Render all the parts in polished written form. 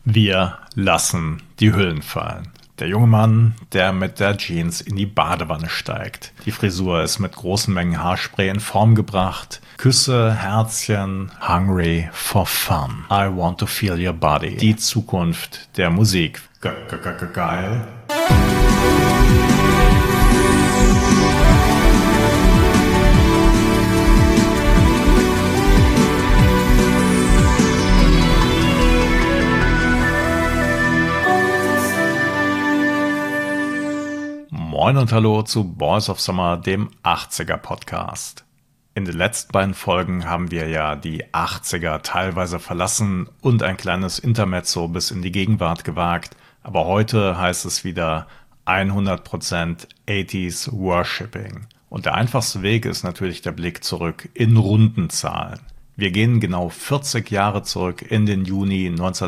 Wir lassen die Hüllen fallen. Der junge Mann, der mit der Jeans in die Badewanne steigt. Die Frisur ist mit großen Mengen Haarspray in Form gebracht. Küsse, Herzchen, hungry for fun. I want to feel your body. Die Zukunft der Musik. Geil. Moin und hallo zu Boys of Summer, dem 80er Podcast. In den letzten beiden Folgen haben wir ja die 80er teilweise verlassen und ein kleines Intermezzo bis in die Gegenwart gewagt. Aber heute heißt es wieder 100% 80s Worshipping. Und der einfachste Weg ist natürlich der Blick zurück in runden Zahlen. Wir gehen genau 40 Jahre zurück in den Juni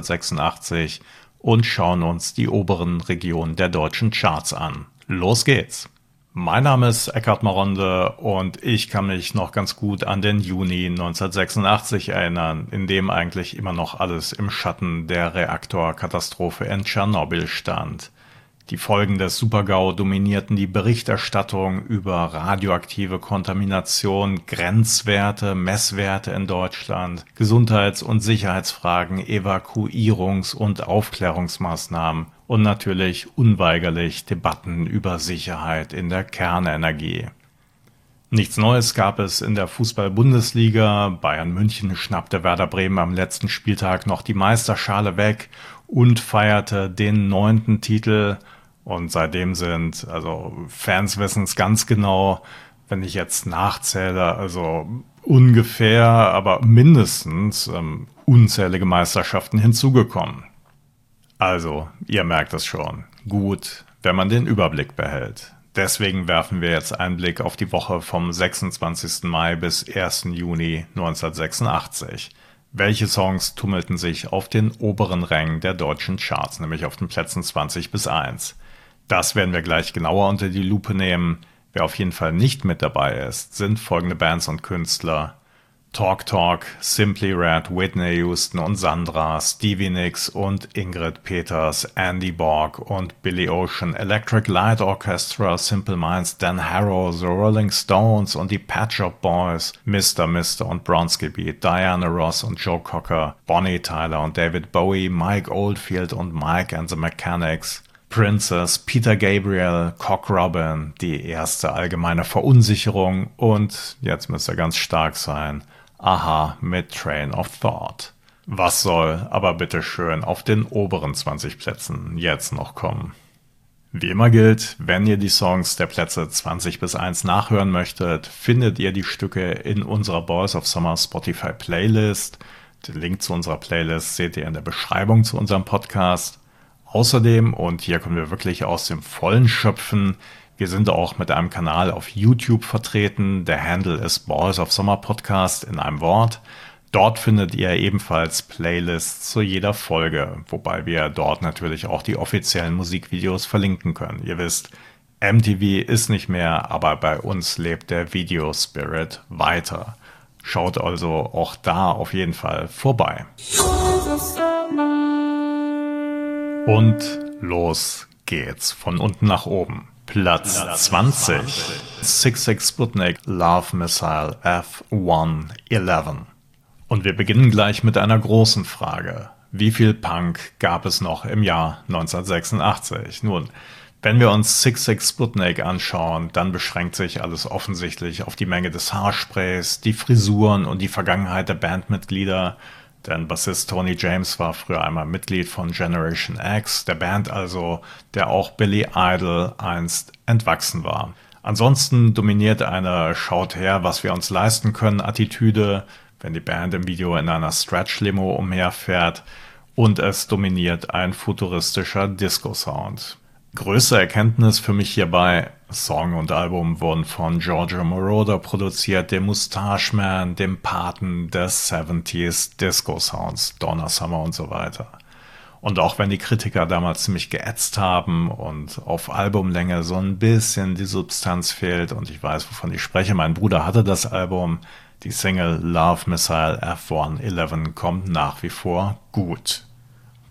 1986 und schauen uns die oberen Regionen der deutschen Charts an. Los geht's! Mein Name ist Eckhard Maronde und ich kann mich noch ganz gut an den Juni 1986 erinnern, in dem eigentlich immer noch alles im Schatten der Reaktorkatastrophe in Tschernobyl stand. Die Folgen des Super-GAU dominierten die Berichterstattung über radioaktive Kontamination, Grenzwerte, Messwerte in Deutschland, Gesundheits- und Sicherheitsfragen, Evakuierungs- und Aufklärungsmaßnahmen und natürlich unweigerlich Debatten über Sicherheit in der Kernenergie. Nichts Neues gab es in der Fußball-Bundesliga. Bayern München schnappte Werder Bremen am letzten Spieltag noch die Meisterschale weg und feierte den 9. Titel. Und seitdem sind, Fans wissen es ganz genau, wenn ich jetzt nachzähle, ungefähr, aber mindestens unzählige Meisterschaften hinzugekommen. Also, ihr merkt es schon. Gut, wenn man den Überblick behält. Deswegen werfen wir jetzt einen Blick auf die Woche vom 26. Mai bis 1. Juni 1986. Welche Songs tummelten sich auf den oberen Rängen der deutschen Charts, nämlich auf den Plätzen 20 bis 1? Das werden wir gleich genauer unter die Lupe nehmen. Wer auf jeden Fall nicht mit dabei ist, sind folgende Bands und Künstler: Talk Talk, Simply Red, Whitney Houston und Sandra, Stevie Nicks und Ingrid Peters, Andy Borg und Billy Ocean, Electric Light Orchestra, Simple Minds, Dan Harrow, The Rolling Stones und die Pet Shop Boys, Mr. und Bronski Beat, Diana Ross und Joe Cocker, Bonnie Tyler und David Bowie, Mike Oldfield und Mike and the Mechanics, Princess, Peter Gabriel, Cock Robin, die erste allgemeine Verunsicherung und, jetzt müsst ihr ganz stark sein, Aha mit Train of Thought. Was soll aber bitteschön auf den oberen 20 Plätzen jetzt noch kommen? Wie immer gilt, wenn ihr die Songs der Plätze 20 bis 1 nachhören möchtet, findet ihr die Stücke in unserer Boys of Summer Spotify Playlist. Den Link zu unserer Playlist seht ihr in der Beschreibung zu unserem Podcast. Außerdem, und hier können wir wirklich aus dem Vollen schöpfen, wir sind auch mit einem Kanal auf YouTube vertreten. Der Handle ist Boys of Summer Podcast in einem Wort. Dort findet ihr ebenfalls Playlists zu jeder Folge, wobei wir dort natürlich auch die offiziellen Musikvideos verlinken können. Ihr wisst, MTV ist nicht mehr, aber bei uns lebt der Video-Spirit weiter. Schaut also auch da auf jeden Fall vorbei. Und los geht's von unten nach oben. Platz 20. 66 Sputnik Love Missile F-111. Und wir beginnen gleich mit einer großen Frage. Wie viel Punk gab es noch im Jahr 1986? Nun, wenn wir uns 66 Sputnik anschauen, dann beschränkt sich alles offensichtlich auf die Menge des Haarsprays, die Frisuren und die Vergangenheit der Bandmitglieder. Denn Bassist Tony James war früher einmal Mitglied von Generation X, der Band also, der auch Billy Idol einst entwachsen war. Ansonsten dominiert eine Schaut her, was wir uns leisten können Attitüde, wenn die Band im Video in einer Stretch-Limo umherfährt, und es dominiert ein futuristischer Disco-Sound. Größte Erkenntnis für mich hierbei: Song und Album wurden von Giorgio Moroder produziert, dem Moustache Man, dem Paten des 70s Disco Sounds, Donna Summer und so weiter. Und auch wenn die Kritiker damals ziemlich geätzt haben und auf Albumlänge so ein bisschen die Substanz fehlt, und ich weiß, wovon ich spreche, mein Bruder hatte das Album, die Single Love Missile F-111 kommt nach wie vor gut.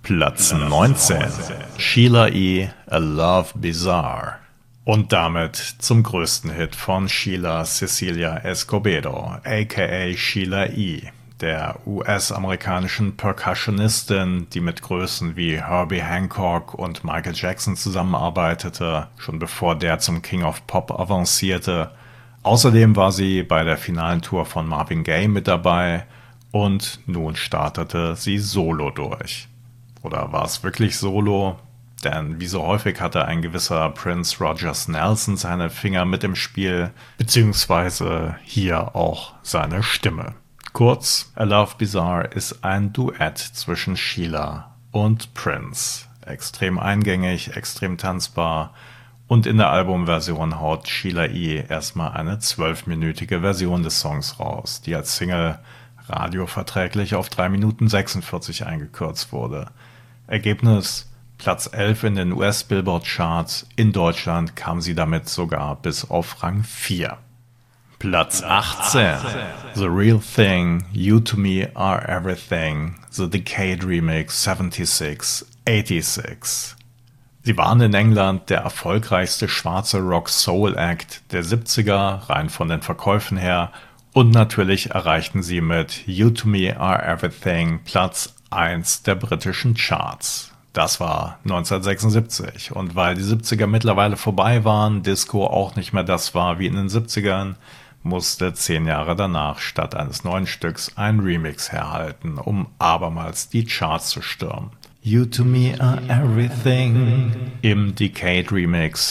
Platz 19. Sheila E. A Love Bizarre. Und damit zum größten Hit von Sheila Cecilia Escobedo, aka Sheila E., der US-amerikanischen Percussionistin, die mit Größen wie Herbie Hancock und Michael Jackson zusammenarbeitete, schon bevor der zum King of Pop avancierte. Außerdem war sie bei der finalen Tour von Marvin Gaye mit dabei und nun startete sie solo durch. Oder war es wirklich solo? Denn wie so häufig hatte ein gewisser Prince Rogers Nelson seine Finger mit im Spiel, beziehungsweise hier auch seine Stimme. Kurz, A Love Bizarre ist ein Duett zwischen Sheila und Prince. Extrem eingängig, extrem tanzbar und in der Albumversion haut Sheila E. erstmal eine 12-minütige Version des Songs raus, die als Single radioverträglich auf 3 Minuten 46 eingekürzt wurde. Ergebnis: Platz 11 in den US-Billboard-Charts, in Deutschland kam sie damit sogar bis auf Rang 4. Platz 18. The Real Thing, You to Me Are Everything, The Decade Remix 76-86. Sie waren in England der erfolgreichste schwarze Rock-Soul-Act der 70er, rein von den Verkäufen her, und natürlich erreichten sie mit You to Me Are Everything Platz 1 der britischen Charts. Das war 1976 und weil die 70er mittlerweile vorbei waren, Disco auch nicht mehr das war wie in den 70ern, musste 10 Jahre danach statt eines neuen Stücks ein Remix herhalten, um abermals die Charts zu stürmen. You to Me Are Everything im Decade Remix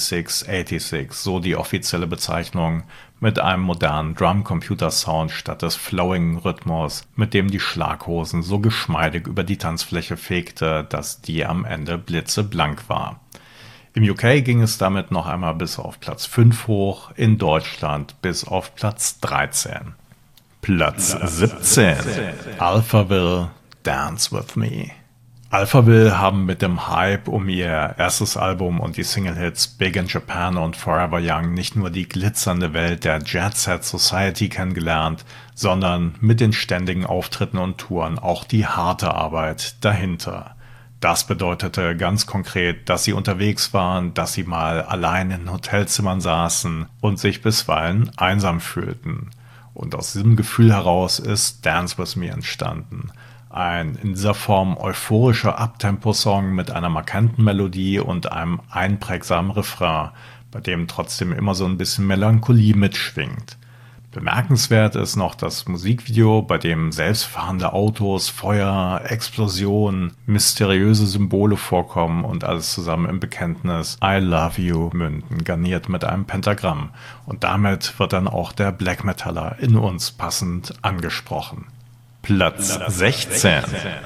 76-86, so die offizielle Bezeichnung, mit einem modernen Drum-Computer-Sound statt des Flowing-Rhythmus, mit dem die Schlaghosen so geschmeidig über die Tanzfläche fegte, dass die am Ende blitzeblank war. Im UK ging es damit noch einmal bis auf Platz 5 hoch, in Deutschland bis auf Platz 13. Platz 17. Alphaville, Dance With Me. Alphaville haben mit dem Hype um ihr erstes Album und die Single-Hits Big in Japan und Forever Young nicht nur die glitzernde Welt der Jet Set Society kennengelernt, sondern mit den ständigen Auftritten und Touren auch die harte Arbeit dahinter. Das bedeutete ganz konkret, dass sie unterwegs waren, dass sie mal allein in Hotelzimmern saßen und sich bisweilen einsam fühlten. Und aus diesem Gefühl heraus ist Dance With Me entstanden. Ein in dieser Form euphorischer Uptempo-Song mit einer markanten Melodie und einem einprägsamen Refrain, bei dem trotzdem immer so ein bisschen Melancholie mitschwingt. Bemerkenswert ist noch das Musikvideo, bei dem selbstfahrende Autos, Feuer, Explosionen, mysteriöse Symbole vorkommen und alles zusammen im Bekenntnis I Love You münden, garniert mit einem Pentagramm. Und damit wird dann auch der Black Metaller in uns passend angesprochen. Platz 16.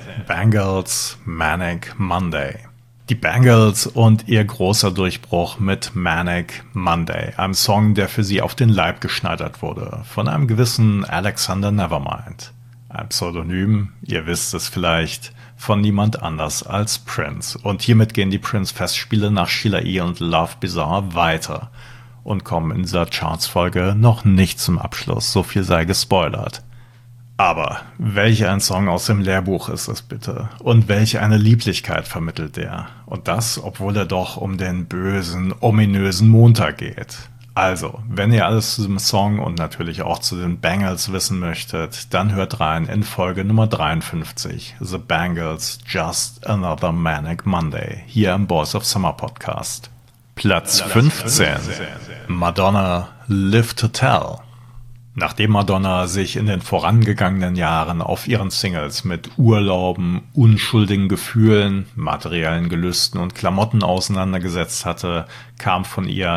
Bangles, Manic Monday. Die Bangles und ihr großer Durchbruch mit Manic Monday, einem Song, der für sie auf den Leib geschneidert wurde, von einem gewissen Alexander Nevermind. Ein Pseudonym, ihr wisst es vielleicht, von niemand anders als Prince. Und hiermit gehen die Prince-Festspiele nach Sheila E. und Love Bizarre weiter und kommen in dieser Charts-Folge noch nicht zum Abschluss, so viel sei gespoilert. Aber welch ein Song aus dem Lehrbuch ist es bitte? Und welch eine Lieblichkeit vermittelt er? Und das, obwohl er doch um den bösen, ominösen Montag geht. Also, wenn ihr alles zu dem Song und natürlich auch zu den Bangles wissen möchtet, dann hört rein in Folge Nummer 53, The Bangles, Just Another Manic Monday, hier im Boys of Summer Podcast. Platz 15. Madonna, Live to Tell. Nachdem Madonna sich in den vorangegangenen Jahren auf ihren Singles mit Urlauben, unschuldigen Gefühlen, materiellen Gelüsten und Klamotten auseinandergesetzt hatte, kam von ihr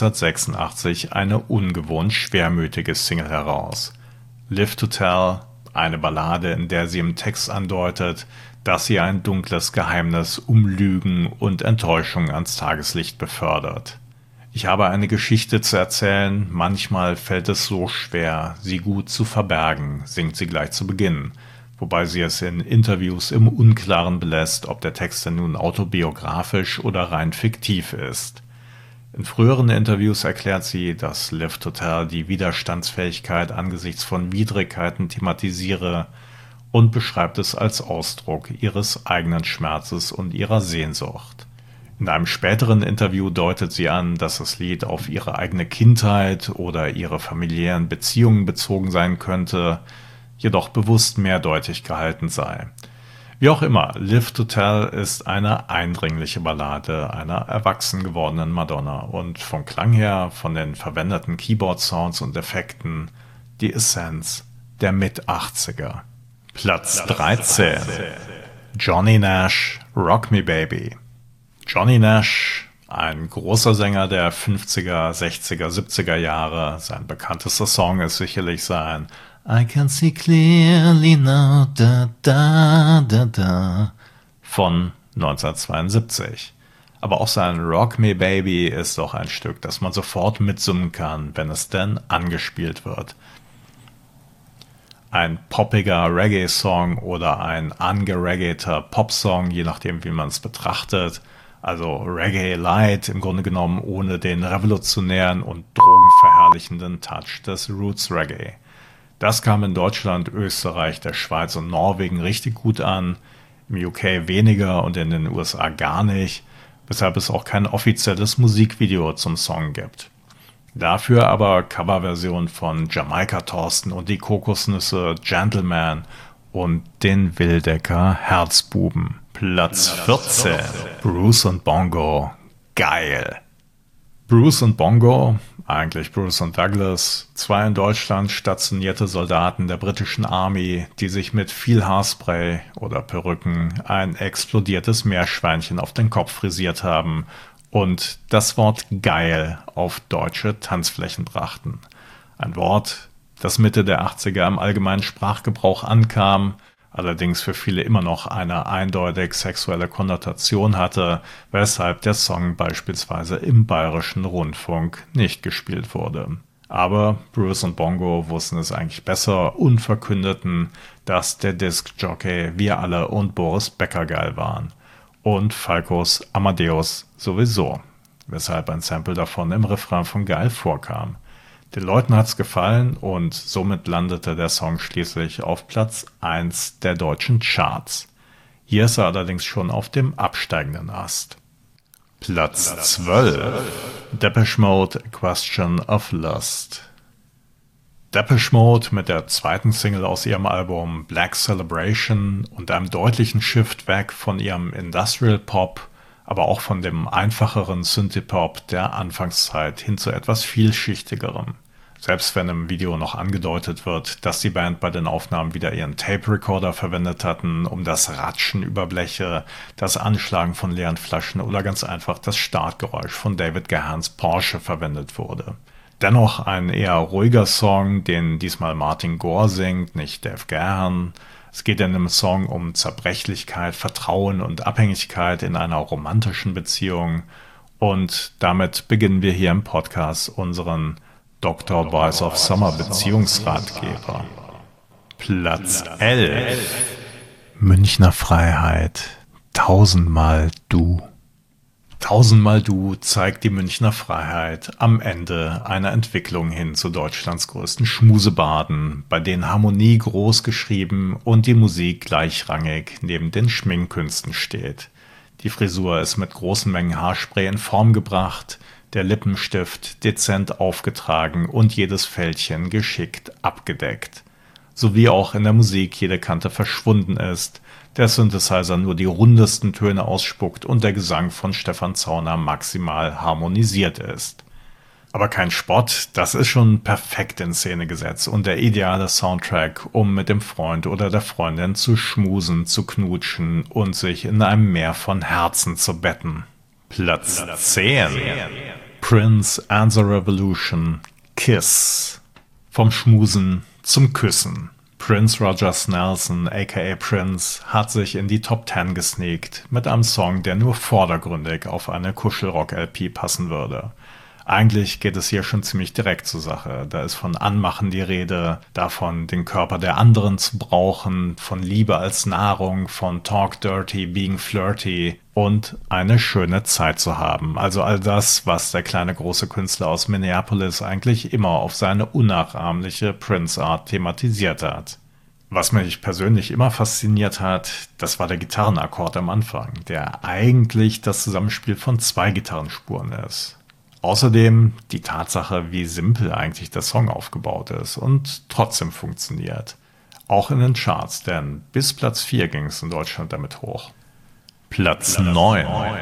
1986 eine ungewohnt schwermütige Single heraus. Live to Tell, eine Ballade, in der sie im Text andeutet, dass sie ein dunkles Geheimnis um Lügen und Enttäuschung ans Tageslicht befördert. Ich habe eine Geschichte zu erzählen, manchmal fällt es so schwer, sie gut zu verbergen, singt sie gleich zu Beginn, wobei sie es in Interviews im Unklaren belässt, ob der Text denn nun autobiografisch oder rein fiktiv ist. In früheren Interviews erklärt sie, dass Live to Tell die Widerstandsfähigkeit angesichts von Widrigkeiten thematisiere und beschreibt es als Ausdruck ihres eigenen Schmerzes und ihrer Sehnsucht. In einem späteren Interview deutet sie an, dass das Lied auf ihre eigene Kindheit oder ihre familiären Beziehungen bezogen sein könnte, jedoch bewusst mehrdeutig gehalten sei. Wie auch immer, Live to Tell ist eine eindringliche Ballade einer erwachsen gewordenen Madonna und vom Klang her, von den verwendeten Keyboard-Sounds und Effekten, die Essenz der Mit-80er. Platz 13. Johnny Nash, Rock Me Baby. Johnny Nash, ein großer Sänger der 50er, 60er, 70er Jahre. Sein bekanntester Song ist sicherlich sein I can see clearly now, da da da da von 1972. Aber auch sein Rock Me Baby ist doch ein Stück, das man sofort mitsummen kann, wenn es denn angespielt wird. Ein poppiger Reggae-Song oder ein angereggaeter Pop-Song, je nachdem wie man es betrachtet. Also Reggae Light im Grunde genommen ohne den revolutionären und drogenverherrlichenden Touch des Roots Reggae. Das kam in Deutschland, Österreich, der Schweiz und Norwegen richtig gut an, im UK weniger und in den USA gar nicht, weshalb es auch kein offizielles Musikvideo zum Song gibt. Dafür aber Coverversion von Jamaika Thorsten und die Kokosnüsse, Gentleman und den Wildecker Herzbuben. Platz 14. Bruce und Bongo. Geil. Bruce und Bongo, eigentlich Bruce und Douglas, zwei in Deutschland stationierte Soldaten der britischen Army, die sich mit viel Haarspray oder Perücken ein explodiertes Meerschweinchen auf den Kopf frisiert haben und das Wort geil auf deutsche Tanzflächen brachten. Ein Wort, das Mitte der 80er im allgemeinen Sprachgebrauch ankam, allerdings für viele immer noch eine eindeutig sexuelle Konnotation hatte, weshalb der Song beispielsweise im Bayerischen Rundfunk nicht gespielt wurde. Aber Bruce und Bongo wussten es eigentlich besser und verkündeten, dass der Diskjockey, wir alle und Boris Becker geil waren. Und Falcos Amadeus sowieso, weshalb ein Sample davon im Refrain von Geil vorkam. Den Leuten hat's gefallen und somit landete der Song schließlich auf Platz 1 der deutschen Charts. Hier ist er allerdings schon auf dem absteigenden Ast. Platz 12. Depeche Mode, A Question of Lust. Depeche Mode mit der zweiten Single aus ihrem Album Black Celebration und einem deutlichen Shift weg von ihrem Industrial Pop, aber auch von dem einfacheren Synthie-Pop der Anfangszeit hin zu etwas vielschichtigerem. Selbst wenn im Video noch angedeutet wird, dass die Band bei den Aufnahmen wieder ihren Tape-Recorder verwendet hatten, um das Ratschen über Bleche, das Anschlagen von leeren Flaschen oder ganz einfach das Startgeräusch von David Gahans Porsche verwendet wurde. Dennoch ein eher ruhiger Song, den diesmal Martin Gore singt, nicht Dave Gahan. Es geht in dem Song um Zerbrechlichkeit, Vertrauen und Abhängigkeit in einer romantischen Beziehung. Und damit beginnen wir hier im Podcast unseren Dr. Boys of Summer Beziehungsratgeber. Platz 11. Münchner Freiheit. Tausendmal du. Tausendmal du zeigt die Münchner Freiheit am Ende einer Entwicklung hin zu Deutschlands größten Schmusebaden, bei denen Harmonie groß geschrieben und die Musik gleichrangig neben den Schminkkünsten steht. Die Frisur ist mit großen Mengen Haarspray in Form gebracht, der Lippenstift dezent aufgetragen und jedes Fältchen geschickt abgedeckt. Sowie auch in der Musik jede Kante verschwunden ist, der Synthesizer nur die rundesten Töne ausspuckt und der Gesang von Stefan Zauner maximal harmonisiert ist. Aber kein Spott, das ist schon perfekt in Szene gesetzt und der ideale Soundtrack, um mit dem Freund oder der Freundin zu schmusen, zu knutschen und sich in einem Meer von Herzen zu betten. Platz 10. Prince and the Revolution, Kiss. Vom Schmusen zum Küssen. Prince Rogers Nelson, aka Prince, hat sich in die Top 10 gesneakt mit einem Song, der nur vordergründig auf eine Kuschelrock-LP passen würde. Eigentlich geht es hier schon ziemlich direkt zur Sache. Da ist von Anmachen die Rede, davon den Körper der anderen zu brauchen, von Liebe als Nahrung, von Talk Dirty, Being Flirty und eine schöne Zeit zu haben. Also all das, was der kleine große Künstler aus Minneapolis eigentlich immer auf seine unnachahmliche Prince-Art thematisiert hat. Was mich persönlich immer fasziniert hat, das war der Gitarrenakkord am Anfang, der eigentlich das Zusammenspiel von 2 Gitarrenspuren ist. Außerdem die Tatsache, wie simpel eigentlich der Song aufgebaut ist und trotzdem funktioniert. Auch in den Charts, denn bis Platz 4 ging es in Deutschland damit hoch. Platz 9.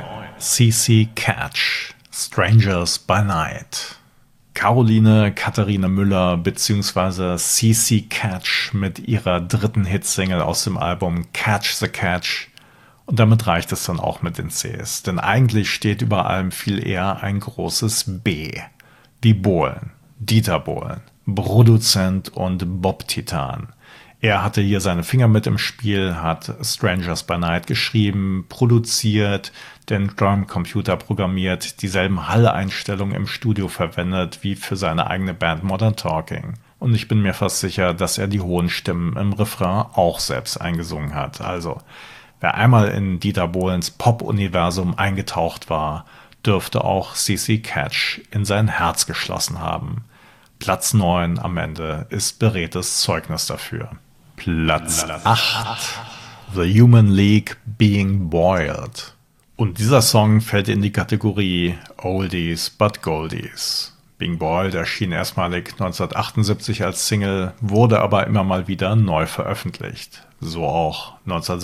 CC Catch, Strangers by Night. Caroline Katharine Müller bzw. CC Catch mit ihrer 3. Hitsingle aus dem Album Catch the Catch. Und damit reicht es dann auch mit den Cs, denn eigentlich steht über allem viel eher ein großes B. Wie Bohlen, Dieter Bohlen, Produzent und Bob Titan. Er hatte hier seine Finger mit im Spiel, hat Strangers by Night geschrieben, produziert, den Drumcomputer programmiert, dieselben Hall-Einstellungen im Studio verwendet wie für seine eigene Band Modern Talking. Und ich bin mir fast sicher, dass er die hohen Stimmen im Refrain auch selbst eingesungen hat. Also, wer einmal in Dieter Bohlens Pop-Universum eingetaucht war, dürfte auch CC Catch in sein Herz geschlossen haben. Platz 9 am Ende ist beredtes Zeugnis dafür. Platz 8. The Human League Being Boiled. Und dieser Song fällt in die Kategorie Oldies but Goldies. Being Boiled erschien erstmalig 1978 als Single, wurde aber immer mal wieder neu veröffentlicht. So auch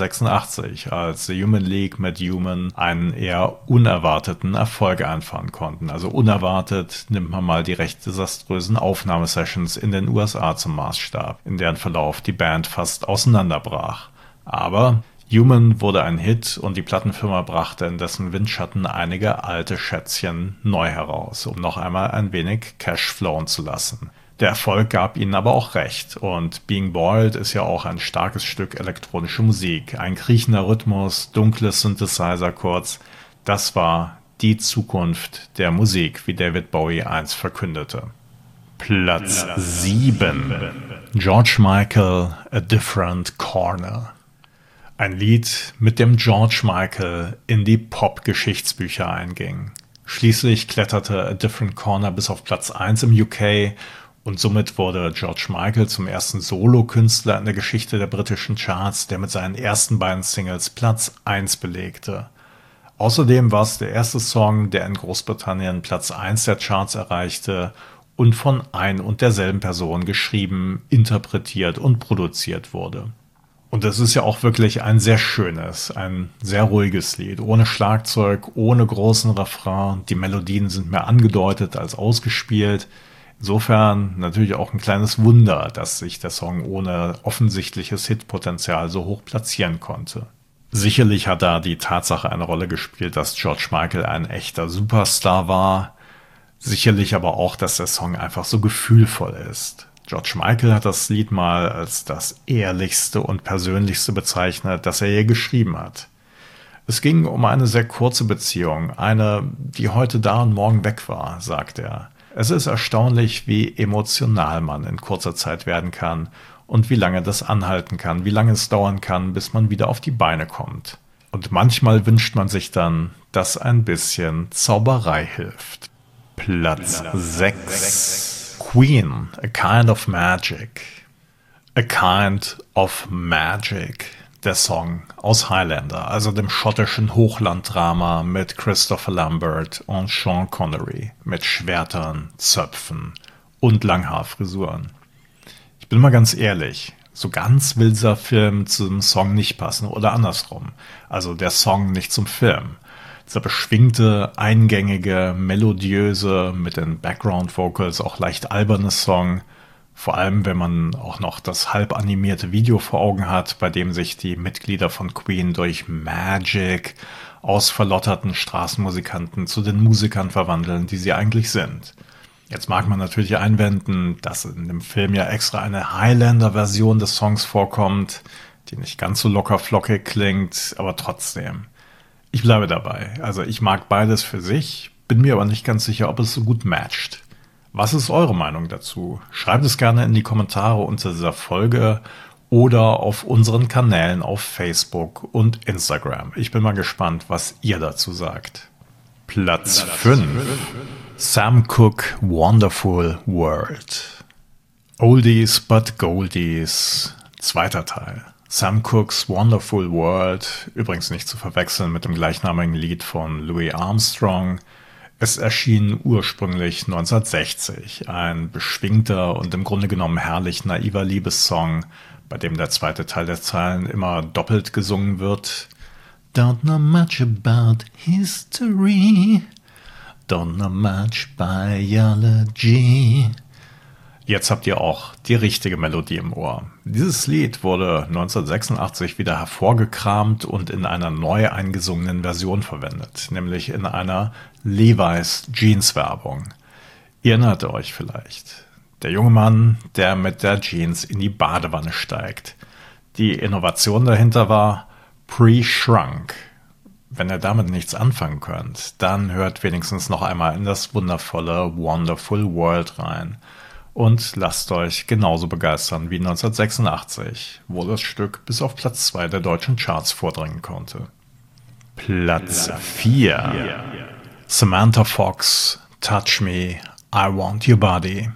1986, als The Human League mit Human einen eher unerwarteten Erfolg einfahren konnten. Also unerwartet nimmt man mal die recht desaströsen Aufnahmesessions in den USA zum Maßstab, in deren Verlauf die Band fast auseinanderbrach. Aber Human wurde ein Hit und die Plattenfirma brachte in dessen Windschatten einige alte Schätzchen neu heraus, um noch einmal ein wenig Cash flowen zu lassen. Der Erfolg gab ihnen aber auch recht und Being Boiled ist ja auch ein starkes Stück elektronische Musik. Ein kriechender Rhythmus, dunkle Synthesizer kurz, das war die Zukunft der Musik, wie David Bowie einst verkündete. Platz 7. George Michael, A Different Corner. Ein Lied, mit dem George Michael in die Pop-Geschichtsbücher einging. Schließlich kletterte A Different Corner bis auf Platz 1 im UK und somit wurde George Michael zum ersten Solo-Künstler in der Geschichte der britischen Charts, der mit seinen ersten beiden Singles Platz 1 belegte. Außerdem war es der erste Song, der in Großbritannien Platz 1 der Charts erreichte und von ein und derselben Person geschrieben, interpretiert und produziert wurde. Und es ist ja auch wirklich ein sehr schönes, ein sehr ruhiges Lied, ohne Schlagzeug, ohne großen Refrain. Die Melodien sind mehr angedeutet als ausgespielt. Insofern natürlich auch ein kleines Wunder, dass sich der Song ohne offensichtliches Hitpotenzial so hoch platzieren konnte. Sicherlich hat da die Tatsache eine Rolle gespielt, dass George Michael ein echter Superstar war. Sicherlich aber auch, dass der Song einfach so gefühlvoll ist. George Michael hat das Lied mal als das ehrlichste und persönlichste bezeichnet, das er je geschrieben hat. Es ging um eine sehr kurze Beziehung, eine, die heute da und morgen weg war, sagt er. Es ist erstaunlich, wie emotional man in kurzer Zeit werden kann und wie lange das anhalten kann, wie lange es dauern kann, bis man wieder auf die Beine kommt. Und manchmal wünscht man sich dann, dass ein bisschen Zauberei hilft. Platz 6. Queen, A Kind of Magic. A Kind of Magic. Der Song aus Highlander, also dem schottischen Hochlanddrama mit Christopher Lambert und Sean Connery, mit Schwertern, Zöpfen und Langhaarfrisuren. Ich bin mal ganz ehrlich, so ganz will dieser Film zum Song nicht passen oder andersrum, also der Song nicht zum Film. Dieser beschwingte, eingängige, melodiöse, mit den Background-Vocals auch leicht alberne Song, vor allem, wenn man auch noch das halb animierte Video vor Augen hat, bei dem sich die Mitglieder von Queen durch Magic aus verlotterten Straßenmusikanten zu den Musikern verwandeln, die sie eigentlich sind. Jetzt mag man natürlich einwenden, dass in dem Film ja extra eine Highlander-Version des Songs vorkommt, die nicht ganz so lockerflockig klingt, aber trotzdem. Ich bleibe dabei. Also ich mag beides für sich, bin mir aber nicht ganz sicher, ob es so gut matcht. Was ist eure Meinung dazu? Schreibt es gerne in die Kommentare unter dieser Folge oder auf unseren Kanälen auf Facebook und Instagram. Ich bin mal gespannt, was ihr dazu sagt. Platz 5. Sam Cooke, Wonderful World. Oldies but Goldies. Zweiter Teil. Sam Cooke's Wonderful World, übrigens nicht zu verwechseln mit dem gleichnamigen Lied von Louis Armstrong. Es erschien ursprünglich 1960, ein beschwingter und im Grunde genommen herrlich naiver Liebessong, bei dem der zweite Teil der Zeilen immer doppelt gesungen wird. Don't know much about history, don't know much biology. Jetzt habt ihr auch die richtige Melodie im Ohr. Dieses Lied wurde 1986 wieder hervorgekramt und in einer neu eingesungenen Version verwendet, nämlich in einer Levi's Jeans Werbung. Ihr erinnert euch vielleicht. Der junge Mann, der mit der Jeans in die Badewanne steigt. Die Innovation dahinter war Pre-Shrunk. Wenn ihr damit nichts anfangen könnt, dann hört wenigstens noch einmal in das wundervolle Wonderful World rein. Und lasst euch genauso begeistern wie 1986, wo das Stück bis auf Platz 2 der deutschen Charts vordringen konnte. Platz 4. Samantha Fox, Touch Me, I Want Your Body.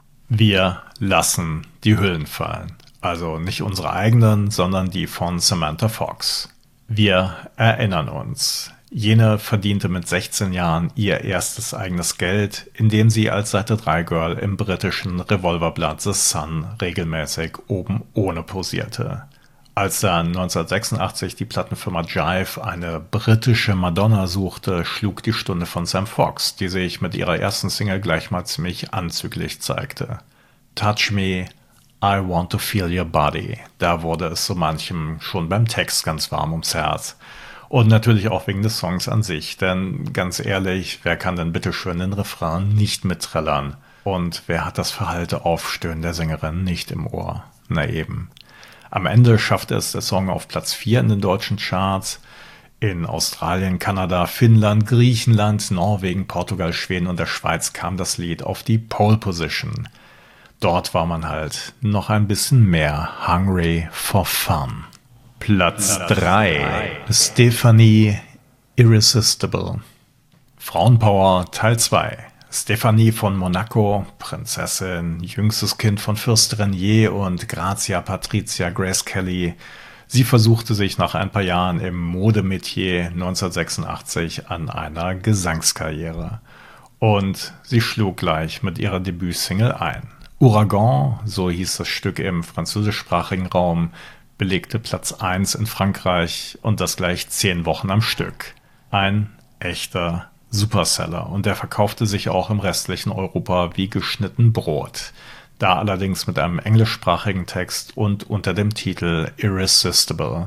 Wir lassen die Hüllen fallen. Also nicht unsere eigenen, sondern die von Samantha Fox. Wir erinnern uns. Jene verdiente mit 16 Jahren ihr erstes eigenes Geld, indem sie als Seite 3 Girl im britischen Revolverblatt The Sun regelmäßig oben ohne posierte. Als dann 1986 die Plattenfirma Jive eine britische Madonna suchte, schlug die Stunde von Sam Fox, die sich mit ihrer ersten Single gleich mal ziemlich anzüglich zeigte. Touch Me, I Want to Feel Your Body. Da wurde es so manchem schon beim Text ganz warm ums Herz. Und natürlich auch wegen des Songs an sich, denn ganz ehrlich, wer kann denn bitte schön den Refrain nicht mitträllern? Und wer hat das verhallte Aufstöhnen der Sängerin nicht im Ohr? Na eben. Am Ende schaffte es der Song auf Platz 4 in den deutschen Charts. In Australien, Kanada, Finnland, Griechenland, Norwegen, Portugal, Schweden und der Schweiz kam das Lied auf die Pole Position. Dort war man halt noch ein bisschen mehr hungry for fun. Platz 3. Stephanie, Irresistible. Frauenpower Teil 2. Stephanie von Monaco, Prinzessin, jüngstes Kind von Fürst Renier und Grazia Patricia Grace Kelly. Sie versuchte sich nach ein paar Jahren im Modemetier 1986 an einer Gesangskarriere. Und sie schlug gleich mit ihrer Debütsingle ein. Ouragan, so hieß das Stück im französischsprachigen Raum, belegte Platz 1 in Frankreich und das gleich 10 Wochen am Stück. Ein echter Superseller und der verkaufte sich auch im restlichen Europa wie geschnitten Brot. Da allerdings mit einem englischsprachigen Text und unter dem Titel Irresistible.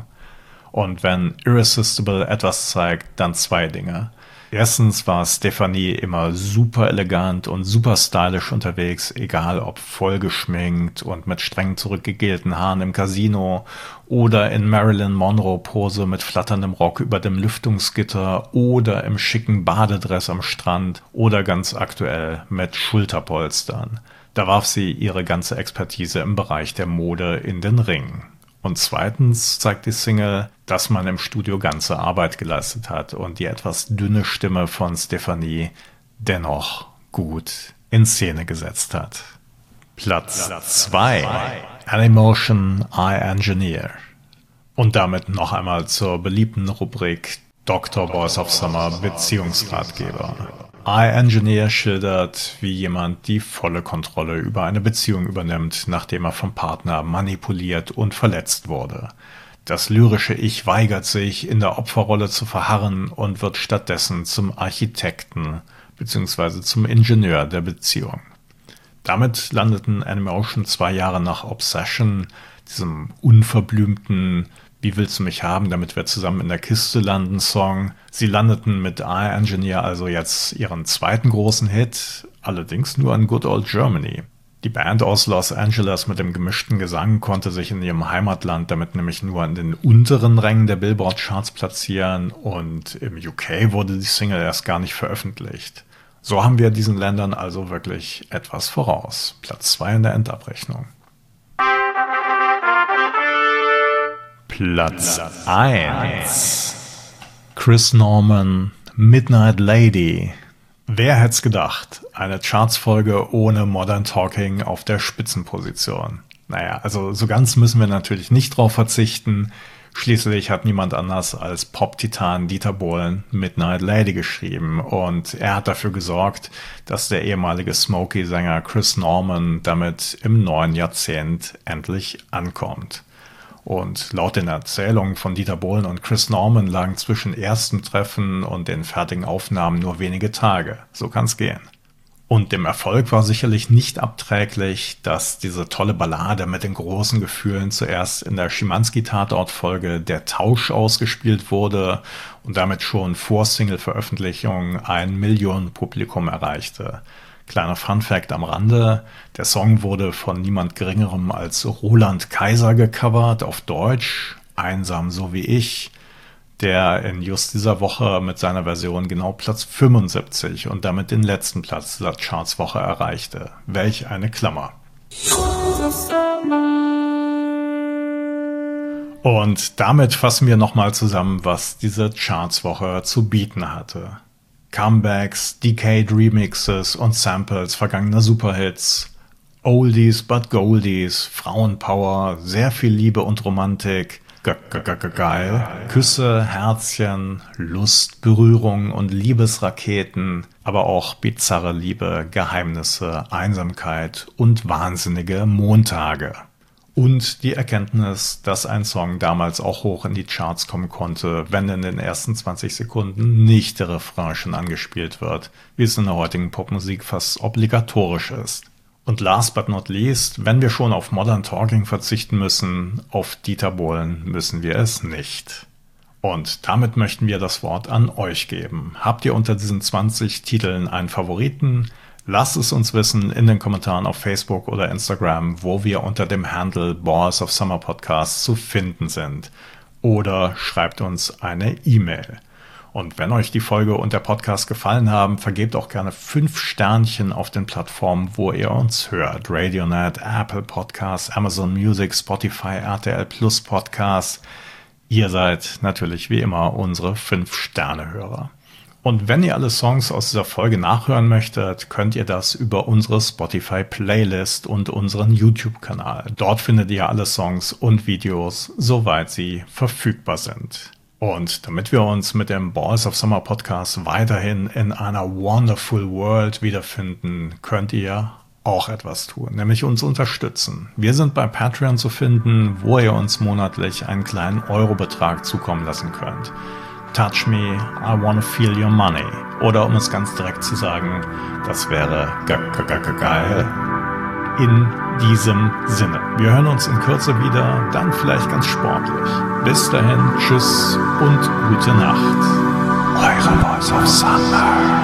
Und wenn Irresistible etwas zeigt, dann 2 Dinge. Erstens war Stephanie immer super elegant und super stylisch unterwegs, egal ob voll geschminkt und mit streng zurückgegelten Haaren im Casino oder in Marilyn Monroe-Pose mit flatterndem Rock über dem Lüftungsgitter oder im schicken Badedress am Strand oder ganz aktuell mit Schulterpolstern. Da warf sie ihre ganze Expertise im Bereich der Mode in den Ring. Und zweitens zeigt die Single, dass man im Studio ganze Arbeit geleistet hat und die etwas dünne Stimme von Stephanie dennoch gut in Szene gesetzt hat. Platz 2. Animotion I Engineer. Und damit noch einmal zur beliebten Rubrik Dr. Boys of Summer Beziehungsratgeber. I-Engineer schildert, wie jemand die volle Kontrolle über eine Beziehung übernimmt, nachdem er vom Partner manipuliert und verletzt wurde. Das lyrische Ich weigert sich, in der Opferrolle zu verharren und wird stattdessen zum Architekten bzw. zum Ingenieur der Beziehung. Damit landeten Animotion 2 Jahre nach Obsession, diesem unverblümten Wie willst du mich haben, damit wir zusammen in der Kiste landen Song. Sie landeten mit I-Engineer also jetzt ihren zweiten großen Hit, allerdings nur in Good Old Germany. Die Band aus Los Angeles mit dem gemischten Gesang konnte sich in ihrem Heimatland damit nämlich nur in den unteren Rängen der Billboard-Charts platzieren und im UK wurde die Single erst gar nicht veröffentlicht. So haben wir diesen Ländern also wirklich etwas voraus. Platz 2 in der Endabrechnung. Platz 1. Chris Norman, Midnight Lady. Wer hätt's gedacht? Eine Chartsfolge ohne Modern Talking auf der Spitzenposition. Naja, also so ganz müssen wir natürlich nicht drauf verzichten. Schließlich hat niemand anders als Pop-Titan Dieter Bohlen Midnight Lady geschrieben und er hat dafür gesorgt, dass der ehemalige Smokey-Sänger Chris Norman damit im neuen Jahrzehnt endlich ankommt. Und laut den Erzählungen von Dieter Bohlen und Chris Norman lagen zwischen erstem Treffen und den fertigen Aufnahmen nur wenige Tage. So kann's gehen. Und dem Erfolg war sicherlich nicht abträglich, dass diese tolle Ballade mit den großen Gefühlen zuerst in der Schimanski-Tatort-Folge Der Tausch ausgespielt wurde und damit schon vor Single-Veröffentlichung ein Millionenpublikum erreichte. Kleiner Funfact am Rande, der Song wurde von niemand Geringerem als Roland Kaiser gecovert auf Deutsch, Einsam so wie ich, der in just dieser Woche mit seiner Version genau Platz 75 und damit den letzten Platz dieser Chartswoche erreichte. Welch eine Klammer. Und damit fassen wir nochmal zusammen, was diese Chartswoche zu bieten hatte. Comebacks, Decade Remixes und Samples vergangener Superhits, Oldies but Goldies, Frauenpower, sehr viel Liebe und Romantik, geil, Küsse, Herzchen, Lust, Berührung und Liebesraketen, aber auch bizarre Liebe, Geheimnisse, Einsamkeit und wahnsinnige Montage. Und die Erkenntnis, dass ein Song damals auch hoch in die Charts kommen konnte, wenn in den ersten 20 Sekunden nicht der Refrain schon angespielt wird, wie es in der heutigen Popmusik fast obligatorisch ist. Und last but not least, wenn wir schon auf Modern Talking verzichten müssen, auf Dieter Bohlen müssen wir es nicht. Und damit möchten wir das Wort an euch geben. Habt ihr unter diesen 20 Titeln einen Favoriten? Lasst es uns wissen in den Kommentaren auf Facebook oder Instagram, wo wir unter dem Handle Balls of Summer Podcast zu finden sind. Oder schreibt uns eine E-Mail. Und wenn euch die Folge und der Podcast gefallen haben, vergebt auch gerne 5 Sternchen auf den Plattformen, wo ihr uns hört. Radionet, Apple Podcasts, Amazon Music, Spotify, RTL Plus Podcasts. Ihr seid natürlich wie immer unsere 5-Sterne-Hörer. Und wenn ihr alle Songs aus dieser Folge nachhören möchtet, könnt ihr das über unsere Spotify-Playlist und unseren YouTube-Kanal. Dort findet ihr alle Songs und Videos, soweit sie verfügbar sind. Und damit wir uns mit dem Balls of Summer Podcast weiterhin in einer wonderful world wiederfinden, könnt ihr auch etwas tun, nämlich uns unterstützen. Wir sind bei Patreon zu finden, wo ihr uns monatlich einen kleinen Eurobetrag zukommen lassen könnt. Touch me, I wanna feel your money. Oder um es ganz direkt zu sagen, das wäre geil. In diesem Sinne. Wir hören uns in Kürze wieder, dann vielleicht ganz sportlich. Bis dahin, tschüss und gute Nacht. Eure Balls of Summer.